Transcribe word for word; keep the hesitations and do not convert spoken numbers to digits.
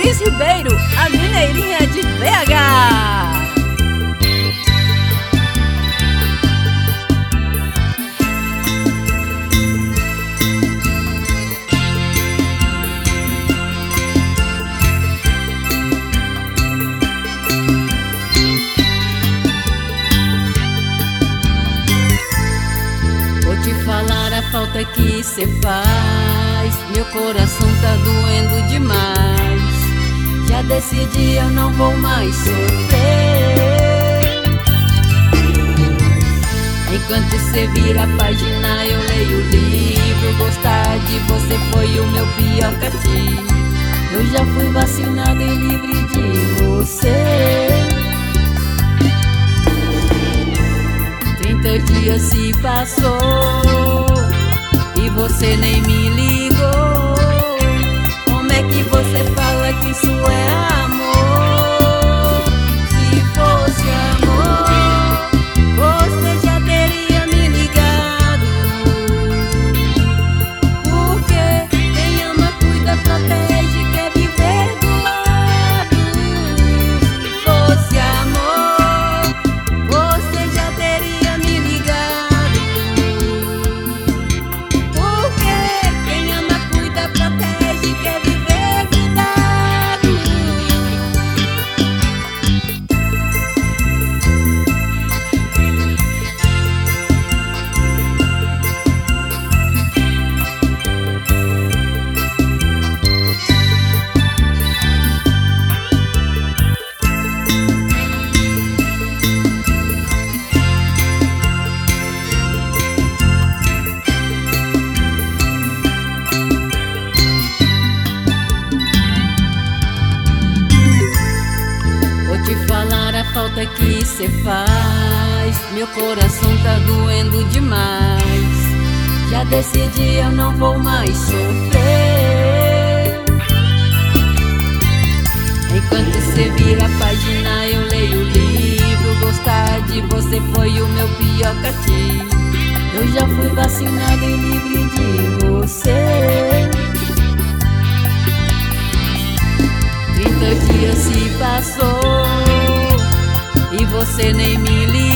Cris Ribeiro, a mineirinha de B H. Vou te falar a falta que cê faz, meu coração tá doendo demais. Já decidi, eu não vou mais sofrer. Enquanto cê vira a página, eu leio o livro. Gostar de você foi o meu pior castigo. Eu já fui vacinado e livre de você. Trinta dias se passou e você nem me ligou. Como é que você fala que isso é amor? Se fosse amor, você já teria me ligado. Porque quem ama, cuida, protege, quer viver do lado. Se fosse amor, você já teria me ligado. Porque quem ama, cuida, protege, quer viver cuidado. Vou te falar a falta que cê faz, meu coração tá doendo demais. Já decidi, eu não vou mais sofrer. Enquanto cê vira a página, eu leio o livro. Gostar de você foi o meu pior castigo. Eu já fui vacinado e livre de você. Trinta dias se passou e você nem me ligou.